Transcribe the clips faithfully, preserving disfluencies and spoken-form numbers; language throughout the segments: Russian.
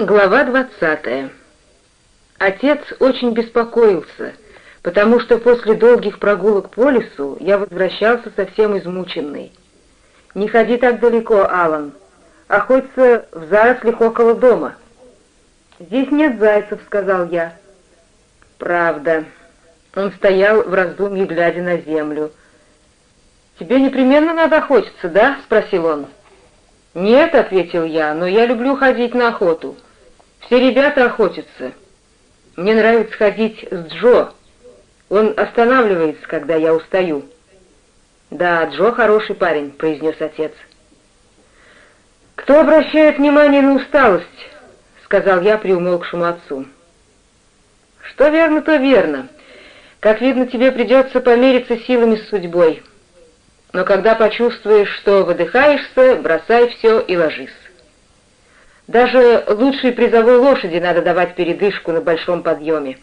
Глава двадцатая. Отец очень беспокоился, потому что после долгих прогулок по лесу я возвращался совсем измученный. «Не ходи так далеко, Алан. Охоться в зарослях около дома». «Здесь нет зайцев», — сказал я. «Правда». Он стоял в раздумье, глядя на землю. «Тебе непременно надо охотиться, да?» — спросил он. «Нет», — ответил я, — «но я люблю ходить на охоту. Все ребята охотятся. Мне нравится ходить с Джо. Он останавливается, когда я устаю». «Да, Джо хороший парень», — произнес отец. «Кто обращает внимание на усталость?» — сказал я приумолкшему отцу. «Что верно, то верно. Как видно, тебе придется помериться силами с судьбой. Но когда почувствуешь, что выдыхаешься, бросай все и ложись. Даже лучшей призовой лошади надо давать передышку на большом подъеме».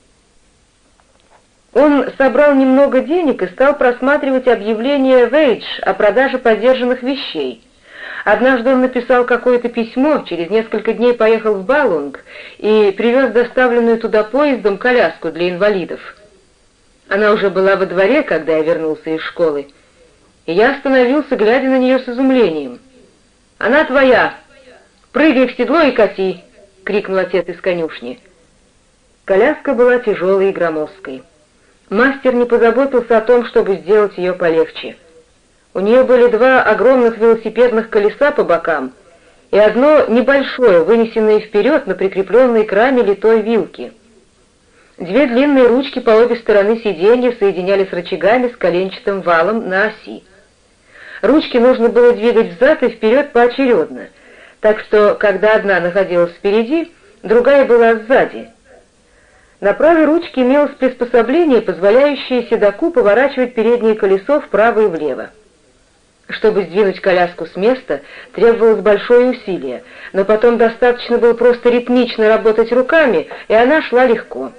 Он собрал немного денег и стал просматривать объявление в Эйдж о продаже подержанных вещей. Однажды он написал какое-то письмо, через несколько дней поехал в Балунг и привез доставленную туда поездом коляску для инвалидов. Она уже была во дворе, когда я вернулся из школы, и я остановился, глядя на нее с изумлением. «Она твоя! Прыгай в седло и кати!» — крикнул отец из конюшни. Коляска была тяжелой и громоздкой. Мастер не позаботился о том, чтобы сделать ее полегче. У нее были два огромных велосипедных колеса по бокам и одно небольшое, вынесенное вперед на прикрепленной к раме литой вилки. Две длинные ручки по обе стороны сиденья соединялись рычагами с коленчатым валом на оси. Ручки нужно было двигать взад и вперед поочередно, так что, когда одна находилась впереди, другая была сзади. На правой ручке имелось приспособление, позволяющее седоку поворачивать переднее колесо вправо и влево. Чтобы сдвинуть коляску с места, требовалось большое усилие, но потом достаточно было просто ритмично работать руками, и она шла легко.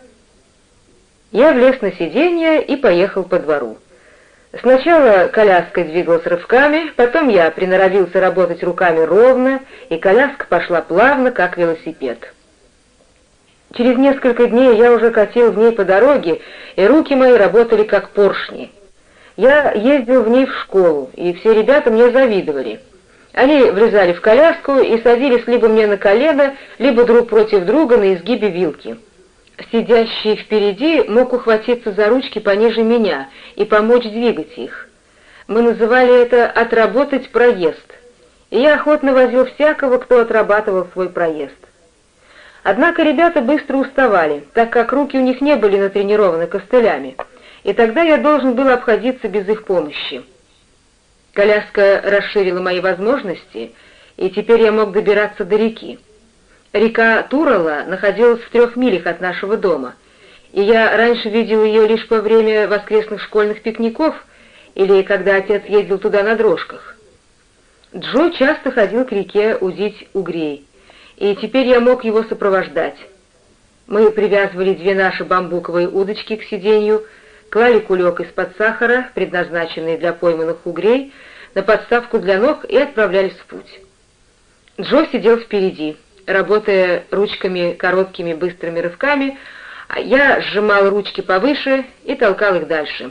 Я влез на сиденье и поехал по двору. Сначала коляска двигалась рывками, потом я приноровился работать руками ровно, и коляска пошла плавно, как велосипед. Через несколько дней я уже катил в ней по дороге, и руки мои работали как поршни. Я ездил в ней в школу, и все ребята мне завидовали. Они влезали в коляску и садились либо мне на колено, либо друг против друга на изгибе вилки. Сидящий впереди мог ухватиться за ручки пониже меня и помочь двигать их. Мы называли это «отработать проезд», и я охотно возил всякого, кто отрабатывал свой проезд. Однако ребята быстро уставали, так как руки у них не были натренированы костылями, и тогда я должен был обходиться без их помощи. Коляска расширила мои возможности, и теперь я мог добираться до реки. Река Турала находилась в трех милях от нашего дома, и я раньше видел ее лишь во время воскресных школьных пикников или когда отец ездил туда на дрожках. Джо часто ходил к реке удить угрей, и теперь я мог его сопровождать. Мы привязывали две наши бамбуковые удочки к сиденью, клали кулек из-под сахара, предназначенный для пойманных угрей, на подставку для ног и отправлялись в путь. Джо сидел впереди, работая ручками короткими быстрыми рывками, а я сжимал ручки повыше и толкал их дальше.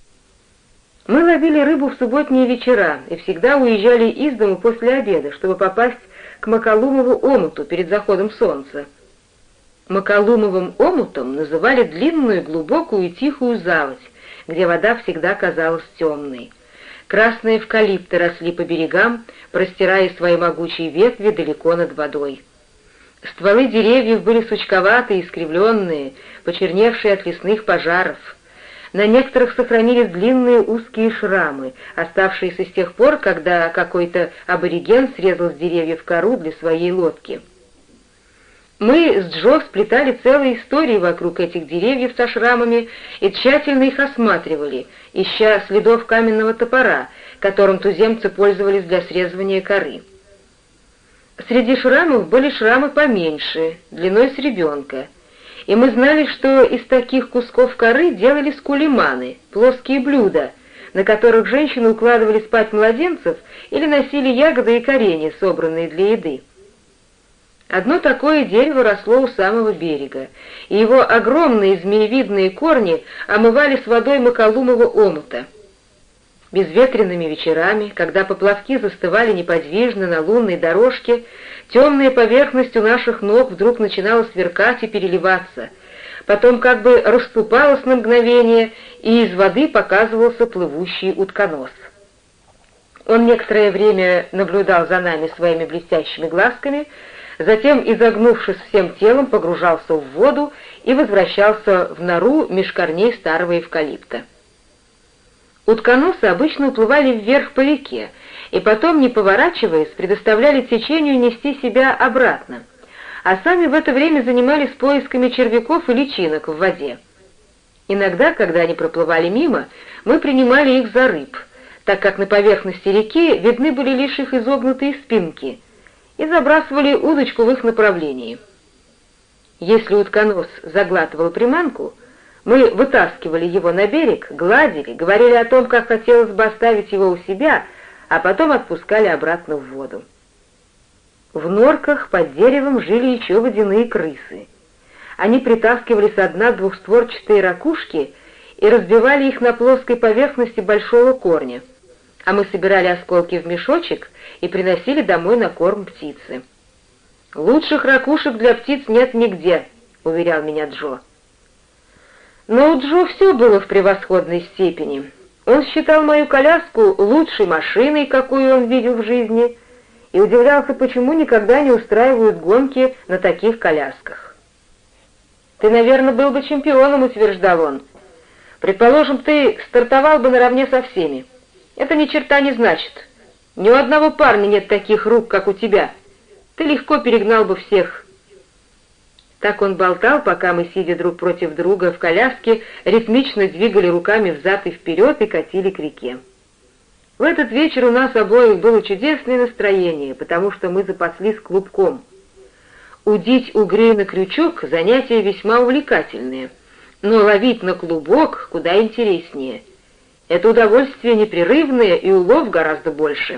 Мы ловили рыбу в субботние вечера и всегда уезжали из дому после обеда, чтобы попасть к Макалумову омуту перед заходом солнца. Макалумовым омутом называли длинную, глубокую и тихую заводь, где вода всегда казалась темной. Красные эвкалипты росли по берегам, простирая свои могучие ветви далеко над водой. Стволы деревьев были сучковатые, искривленные, почерневшие от лесных пожаров. На некоторых сохранились длинные узкие шрамы, оставшиеся с тех пор, когда какой-то абориген срезал с деревьев кору для своей лодки. Мы с Джо сплетали целые истории вокруг этих деревьев со шрамами и тщательно их осматривали, ища следов каменного топора, которым туземцы пользовались для срезывания коры. Среди шрамов были шрамы поменьше, длиной с ребенка, и мы знали, что из таких кусков коры делали скулиманы, плоские блюда, на которых женщины укладывали спать младенцев или носили ягоды и коренья, собранные для еды. Одно такое дерево росло у самого берега, и его огромные змеевидные корни омывали с водой Моколумова омута. Безветренными вечерами, когда поплавки застывали неподвижно на лунной дорожке, темная поверхность у наших ног вдруг начинала сверкать и переливаться, потом как бы расступалась на мгновение, и из воды показывался плывущий утконос. Он некоторое время наблюдал за нами своими блестящими глазками, затем, изогнувшись всем телом, погружался в воду и возвращался в нору меж корней старого эвкалипта. Утконосы обычно уплывали вверх по реке, и потом, не поворачиваясь, предоставляли течению нести себя обратно, а сами в это время занимались поисками червяков и личинок в воде. Иногда, когда они проплывали мимо, мы принимали их за рыб, так как на поверхности реки видны были лишь их изогнутые спинки, и забрасывали удочку в их направлении. Если утконос заглатывал приманку, мы вытаскивали его на берег, гладили, говорили о том, как хотелось бы оставить его у себя, а потом отпускали обратно в воду. В норках под деревом жили еще водяные крысы. Они притаскивали со дна двухстворчатые ракушки и разбивали их на плоской поверхности большого корня, а мы собирали осколки в мешочек и приносили домой на корм птицы. «Лучших ракушек для птиц нет нигде», — уверял меня Джо. Но у Джо все было в превосходной степени. Он считал мою коляску лучшей машиной, какую он видел в жизни, и удивлялся, почему никогда не устраивают гонки на таких колясках. «Ты, наверное, был бы чемпионом», — утверждал он. «Предположим, ты стартовал бы наравне со всеми. Это ни черта не значит. Ни у одного парня нет таких рук, как у тебя. Ты легко перегнал бы всех». Так он болтал, пока мы, сидя друг против друга в коляске, ритмично двигали руками взад и вперед и катили к реке. В этот вечер у нас обоих было чудесное настроение, потому что мы запаслись клубком. Удить угрей на крючок — занятие весьма увлекательное, но ловить на клубок куда интереснее. Это удовольствие непрерывное и улов гораздо больше.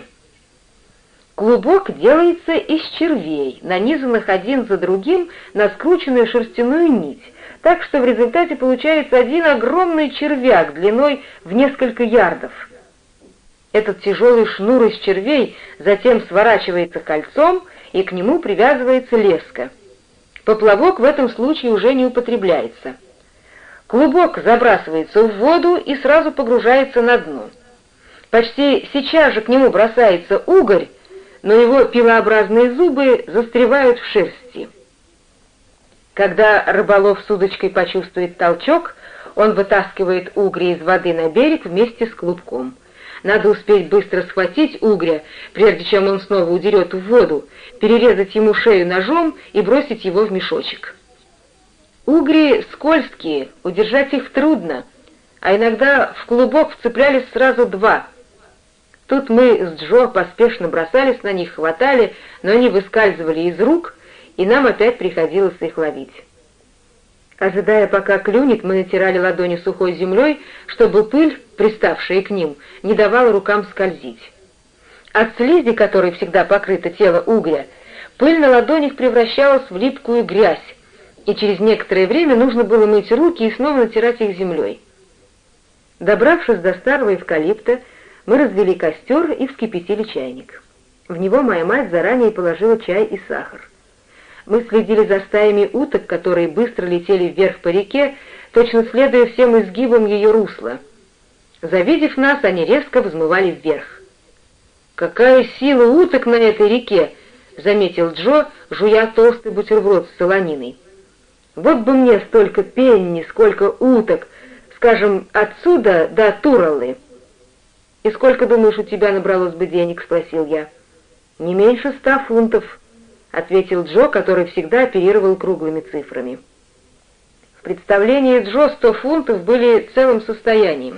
Клубок делается из червей, нанизанных один за другим на скрученную шерстяную нить, так что в результате получается один огромный червяк длиной в несколько ярдов. Этот тяжелый шнур из червей затем сворачивается кольцом, и к нему привязывается леска. Поплавок в этом случае уже не употребляется. Клубок забрасывается в воду и сразу погружается на дно. Почти сейчас же к нему бросается угорь, но его пилообразные зубы застревают в шерсти. Когда рыболов с удочкой почувствует толчок, он вытаскивает угря из воды на берег вместе с клубком. Надо успеть быстро схватить угря, прежде чем он снова удерет в воду, перерезать ему шею ножом и бросить его в мешочек. Угри скользкие, удержать их трудно, а иногда в клубок вцеплялись сразу два. Тут мы с Джо поспешно бросались на них, хватали, но они выскальзывали из рук, и нам опять приходилось их ловить. Ожидая, пока клюнет, мы натирали ладони сухой землей, чтобы пыль, приставшая к ним, не давала рукам скользить. От слизи, которой всегда покрыто тело угря, пыль на ладонях превращалась в липкую грязь, и через некоторое время нужно было мыть руки и снова натирать их землей. Добравшись до старого эвкалипта, мы развели костер и вскипятили чайник. В него моя мать заранее положила чай и сахар. Мы следили за стаями уток, которые быстро летели вверх по реке, точно следуя всем изгибам ее русла. Завидев нас, они резко взмывали вверх. «Какая сила уток на этой реке!» — заметил Джо, жуя толстый бутерброд с солониной. «Вот бы мне столько пенни, сколько уток, скажем, отсюда до Туралы». «И сколько, думаешь, у тебя набралось бы денег?» — спросил я. «Не меньше ста фунтов», — ответил Джо, который всегда оперировал круглыми цифрами. В представлении Джо сто фунтов были целым состоянием.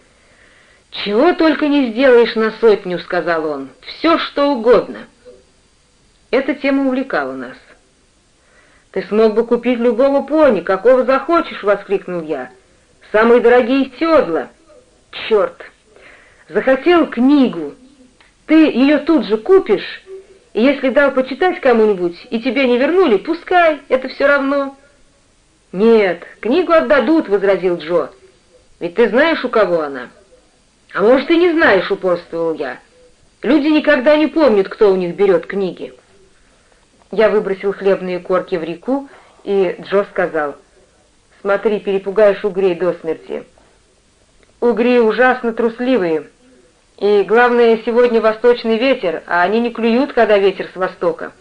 «Чего только не сделаешь на сотню», — сказал он, — «все, что угодно». Эта тема увлекала нас. «Ты смог бы купить любого пони, какого захочешь», — воскликнул я. «Самые дорогие седла». «Черт! Захотел книгу. Ты ее тут же купишь, и И если дал почитать кому-нибудь, и тебе не вернули, пускай, это все равно». «Нет, книгу отдадут», — возразил Джо. «Ведь ты знаешь, у кого она». «А может, и не знаешь», — упорствовал я. «Люди никогда не помнят, кто у них берет книги». Я выбросил хлебные корки в реку, и Джо сказал: «Смотри, перепугаешь угрей до смерти». «Угри ужасно трусливые, и, главное, сегодня восточный ветер, а они не клюют, когда ветер с востока».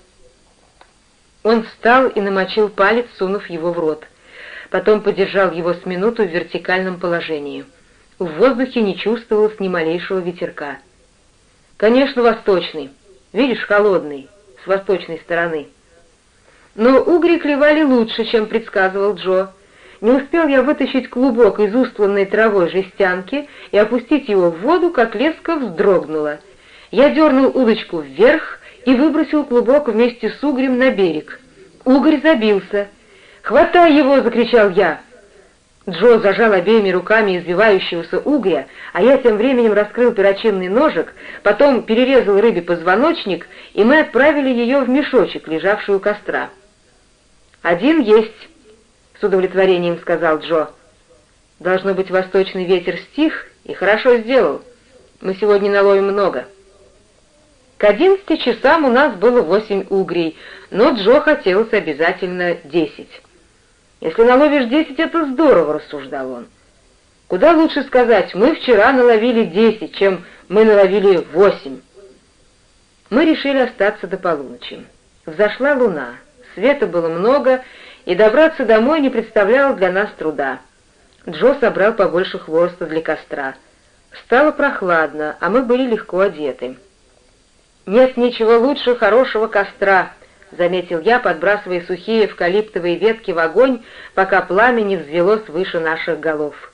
Он встал и намочил палец, сунув его в рот. Потом подержал его с минуту в вертикальном положении. В воздухе не чувствовалось ни малейшего ветерка. «Конечно, восточный. Видишь, холодный, с восточной стороны». Но угри клевали лучше, чем предсказывал Джо. Не успел я вытащить клубок из устланной травой жестянки и опустить его в воду, как леска вздрогнула. Я дернул удочку вверх и выбросил клубок вместе с угрем на берег. Угорь забился. «Хватай его!» — закричал я. Джо зажал обеими руками извивающегося угря, а я тем временем раскрыл перочинный ножик, потом перерезал рыбе позвоночник, и мы отправили ее в мешочек, лежавший у костра. «Один есть», — с удовлетворением сказал Джо. «Должно быть, восточный ветер стих, и хорошо сделал. Мы сегодня наловим много». К одиннадцати часам у нас было восемь угрей, но Джо хотелось обязательно десять. «Если наловишь десять, это здорово», — рассуждал он. «Куда лучше сказать, мы вчера наловили десять, чем мы наловили восемь». Мы решили остаться до полуночи. Взошла луна, света было много, и добраться домой не представляло для нас труда. Джо собрал побольше хвороста для костра. Стало прохладно, а мы были легко одеты. «Нет ничего лучше хорошего костра», — заметил я, подбрасывая сухие эвкалиптовые ветки в огонь, пока пламя не взвелось выше наших голов.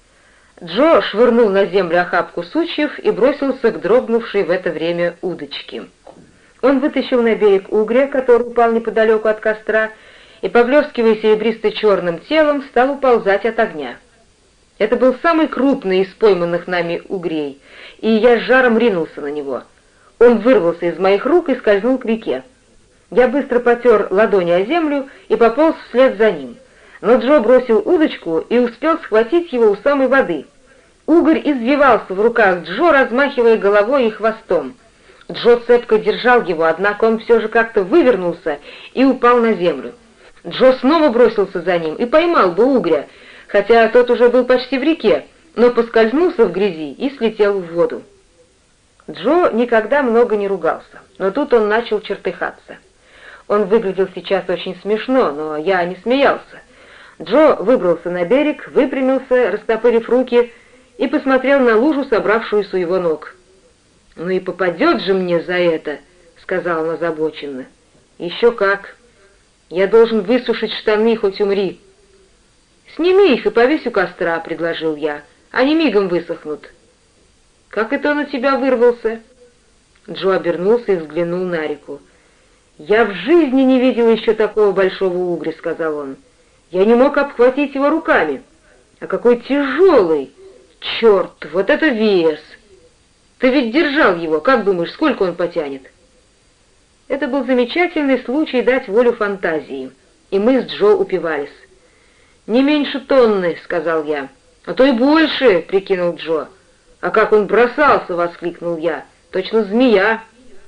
Джо швырнул на землю охапку сучьев и бросился к дрогнувшей в это время удочке. Он вытащил на берег угря, который упал неподалеку от костра, и, поблескивая серебристо-черным телом, стал уползать от огня. Это был самый крупный из пойманных нами угрей, и я с жаром ринулся на него. Он вырвался из моих рук и скользнул к реке. Я быстро потер ладони о землю и пополз вслед за ним. Но Джо бросил удочку и успел схватить его у самой воды. Угорь извивался в руках Джо, размахивая головой и хвостом. Джо цепко держал его, однако он все же как-то вывернулся и упал на землю. Джо снова бросился за ним и поймал бы угря, хотя тот уже был почти в реке, но поскользнулся в грязи и слетел в воду. Джо никогда много не ругался, но тут он начал чертыхаться. Он выглядел сейчас очень смешно, но я не смеялся. Джо выбрался на берег, выпрямился, растопырив руки, и посмотрел на лужу, собравшуюся у его ног. «Ну и попадет же мне за это», — сказал он озабоченно. «Еще как. Я должен высушить штаны, хоть умри». «Сними их и повесь у костра», — предложил я. «Они мигом высохнут». «Как это он у тебя вырвался?» Джо обернулся и взглянул на реку. «Я в жизни не видел еще такого большого угря», — сказал он. «Я не мог обхватить его руками. А какой тяжелый! Черт, вот это вес! Ты ведь держал его, как думаешь, сколько он потянет?» Это был замечательный случай дать волю фантазии, и мы с Джо упивались. «Не меньше тонны», — сказал я. «А то и больше», — прикинул Джо. «А как он бросался!» — воскликнул я. «Точно змея!»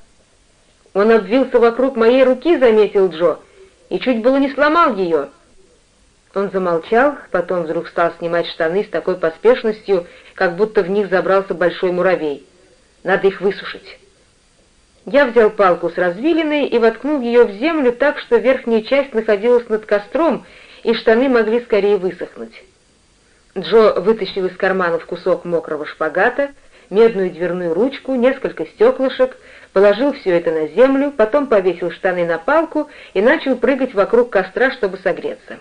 «Он обвился вокруг моей руки», — заметил Джо, «и чуть было не сломал ее». Он замолчал, потом вдруг стал снимать штаны с такой поспешностью, как будто в них забрался большой муравей. «Надо их высушить». Я взял палку с развилиной и воткнул ее в землю так, что верхняя часть находилась над костром, и штаны могли скорее высохнуть. Джо вытащил из карманов кусок мокрого шпагата, медную дверную ручку, несколько стеклышек, положил все это на землю, потом повесил штаны на палку и начал прыгать вокруг костра, чтобы согреться.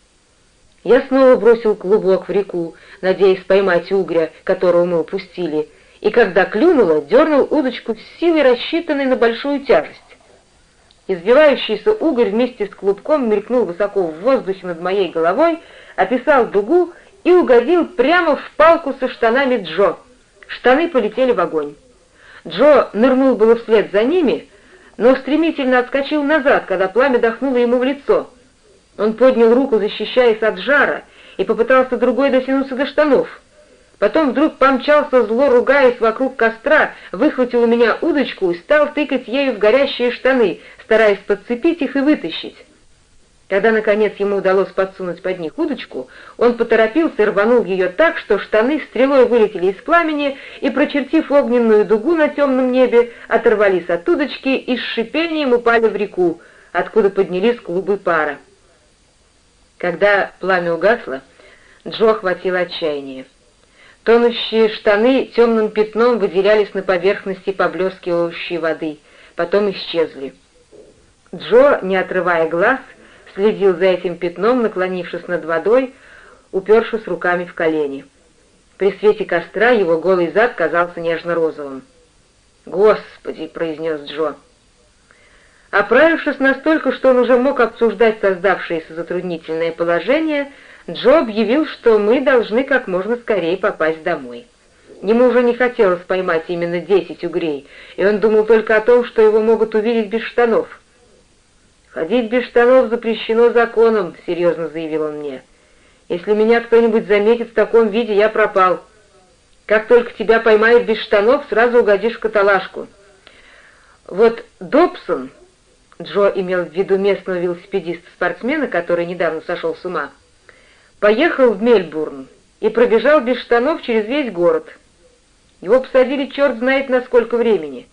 Я снова бросил клубок в реку, надеясь поймать угря, которого мы упустили, и когда клюнуло, дернул удочку с силой, рассчитанной на большую тяжесть. Избивающийся угорь вместе с клубком мелькнул высоко в воздухе над моей головой, описал дугу и угодил прямо в палку со штанами Джо. Штаны полетели в огонь. Джо нырнул было вслед за ними, но стремительно отскочил назад, когда пламя дохнуло ему в лицо. Он поднял руку, защищаясь от жара, и попытался другой дотянуться до штанов. Потом вдруг помчался, зло ругаясь, вокруг костра, выхватил у меня удочку и стал тыкать ею в горящие штаны, стараясь подцепить их и вытащить. Когда, наконец, ему удалось подсунуть под них удочку, он поторопился и рванул ее так, что штаны стрелой вылетели из пламени и, прочертив огненную дугу на темном небе, оторвались от удочки и с шипением упали в реку, откуда поднялись клубы пара. Когда пламя угасло, Джо охватило отчаяние. Тонущие штаны темным пятном выделялись на поверхности поблескивающей воды, потом исчезли. Джо, не отрывая глаз, следил за этим пятном, наклонившись над водой, упершись руками в колени. При свете костра его голый зад казался нежно-розовым. «Господи!» — произнес Джо. Оправившись настолько, что он уже мог обсуждать создавшееся затруднительное положение, Джо объявил, что мы должны как можно скорее попасть домой. Ему уже не хотелось поймать именно десять угрей, и он думал только о том, что его могут увидеть без штанов. «Ходить без штанов запрещено законом», — серьезно заявил он мне. «Если меня кто-нибудь заметит в таком виде, я пропал. Как только тебя поймают без штанов, сразу угодишь в каталажку». Вот Добсон, Джо имел в виду местного велосипедиста-спортсмена, который недавно сошел с ума, поехал в Мельбурн и пробежал без штанов через весь город. Его посадили черт знает на сколько времени.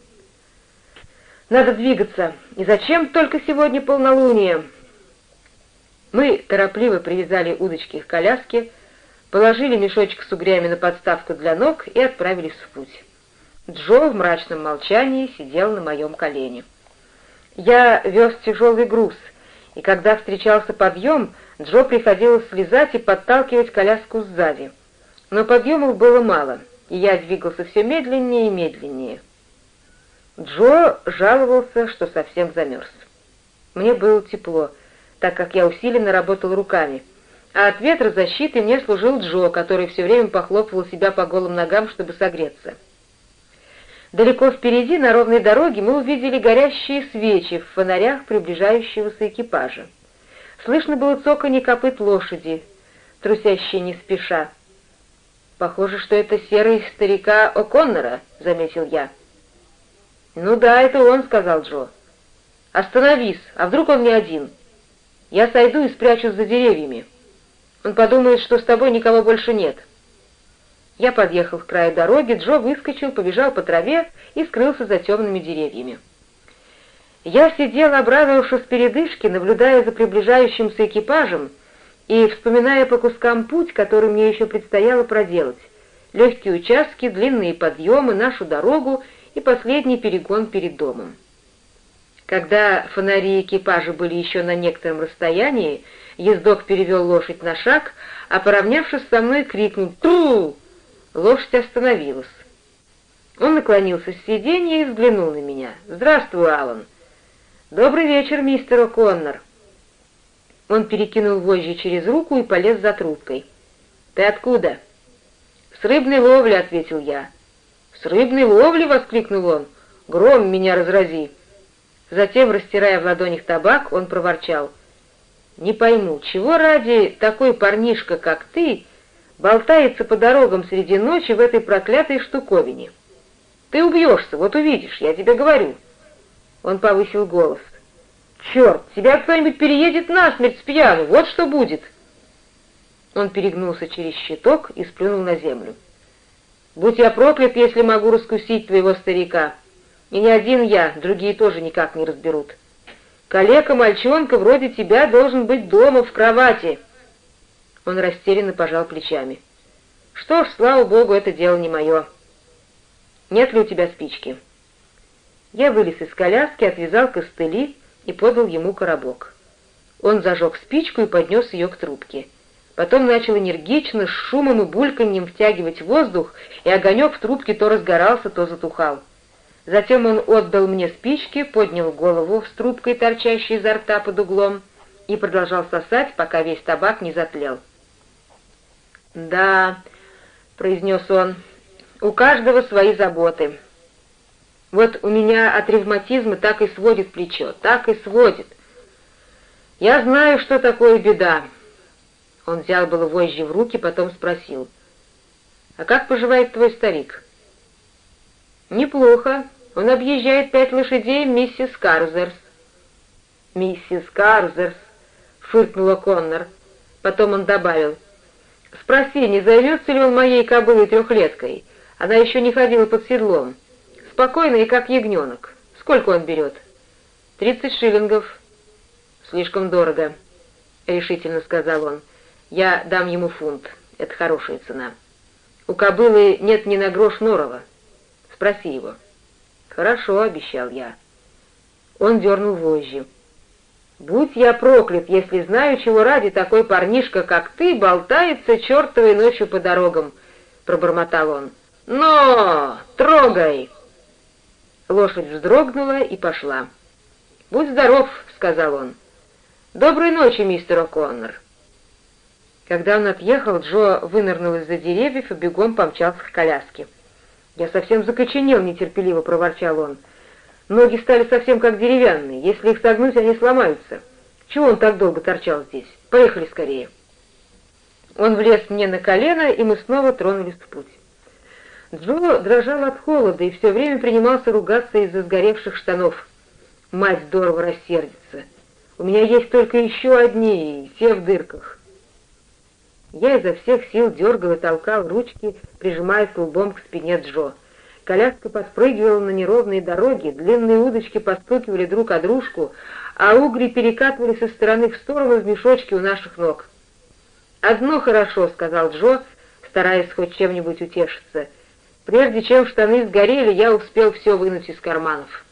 Надо двигаться. И зачем только сегодня полнолуние? Мы торопливо привязали удочки к коляске, положили мешочек с угрями на подставку для ног и отправились в путь. Джо в мрачном молчании сидел на моем колене. Я вез тяжелый груз, и когда встречался подъем, Джо приходилось слезать и подталкивать коляску сзади. Но подъемов было мало, и я двигался все медленнее и медленнее. Джо жаловался, что совсем замерз. Мне было тепло, так как я усиленно работал руками, а от ветрозащиты мне служил Джо, который все время похлопывал себя по голым ногам, чтобы согреться. Далеко впереди, на ровной дороге, мы увидели горящие свечи в фонарях приближающегося экипажа. Слышно было цоканье копыт лошади, трусящей не спеша. «Похоже, что это серый старика О'Коннора», — заметил я. «Ну да, это он», — сказал Джо. «Остановись, а вдруг он не один? Я сойду и спрячусь за деревьями. Он подумает, что с тобой никого больше нет». Я подъехал к краю дороги, Джо выскочил, побежал по траве и скрылся за темными деревьями. Я сидел, обрадовавшись передышке, наблюдая за приближающимся экипажем и вспоминая по кускам путь, который мне еще предстояло проделать. Легкие участки, длинные подъемы, нашу дорогу и последний перегон перед домом. Когда фонари экипажа были еще на некотором расстоянии, ездок перевел лошадь на шаг, а, поравнявшись со мной, крикнул «Тру!». Лошадь остановилась. Он наклонился с сиденья и взглянул на меня. «Здравствуй, Аллан». «Добрый вечер, мистер О'Коннор». Он перекинул вожжи через руку и полез за трубкой. «Ты откуда?» «С рыбной ловли», — ответил я. «С рыбной ловли?» — воскликнул он. «Гром меня разрази!» Затем, растирая в ладонях табак, он проворчал. «Не пойму, чего ради такой парнишка, как ты, болтается по дорогам среди ночи в этой проклятой штуковине? Ты убьешься, вот увидишь, я тебе говорю». Он повысил голос. «Черт, тебя кто-нибудь переедет насмерть с пьяну, вот что будет!» Он перегнулся через щиток и сплюнул на землю. «Будь я проклят, если могу раскусить твоего старика. И не один я, другие тоже никак не разберут. Калека-мальчонка вроде тебя должен быть дома в кровати». Он растерянно пожал плечами. «Что ж, слава богу, это дело не мое. Нет ли у тебя спички?» Я вылез из коляски, отвязал костыли и подал ему коробок. Он зажег спичку и поднес ее к трубке. Потом начал энергично, с шумом и бульканьем втягивать воздух, и огонек в трубке то разгорался, то затухал. Затем он отдал мне спички, поднял голову с трубкой, торчащей изо рта под углом, и продолжал сосать, пока весь табак не затлел. «Да», — произнес он, — «у каждого свои заботы. Вот у меня от ревматизма так и сводит плечо, так и сводит. Я знаю, что такое беда». Он взял было вожжи в руки, потом спросил: «А как поживает твой старик?» «Неплохо. Он объезжает пять лошадей миссис Карзерс». «Миссис Карзерс», — фыркнула Коннор. Потом он добавил: «Спроси, не займется ли он моей кобылой трехлеткой? Она еще не ходила под седлом. Спокойный, как ягненок. Сколько он берет?» «Тридцать шиллингов». «Слишком дорого», — решительно сказал он. «Я дам ему фунт. Это хорошая цена. У кобылы нет ни на грош норова. Спроси его». «Хорошо», — обещал я. Он дернул вожжи. «Будь я проклят, если знаю, чего ради такой парнишка, как ты, болтается чертовой ночью по дорогам», — пробормотал он. «Но! Трогай!» Лошадь вздрогнула и пошла. «Будь здоров», — сказал он. «Доброй ночи, мистер О'Коннор». Когда он отъехал, Джо вынырнул из-за деревьев и бегом помчался к коляске. «Я совсем закоченел», — нетерпеливо проворчал он. «Ноги стали совсем как деревянные. Если их согнуть, они сломаются. Чего он так долго торчал здесь? Поехали скорее». Он влез мне на колено, и мы снова тронулись в путь. Джо дрожал от холода и все время принимался ругаться из-за сгоревших штанов. «Мать здорово рассердится. У меня есть только еще одни, и все в дырках». Я изо всех сил дергал и толкал ручки, прижимаясь лбом к спине Джо. Коляска подпрыгивала на неровные дороги, длинные удочки постукивали друг о дружку, а угри перекатывались из стороны в сторону в мешочке у наших ног. «Одно хорошо», — сказал Джо, стараясь хоть чем-нибудь утешиться. «Прежде чем штаны сгорели, я успел все вынуть из карманов».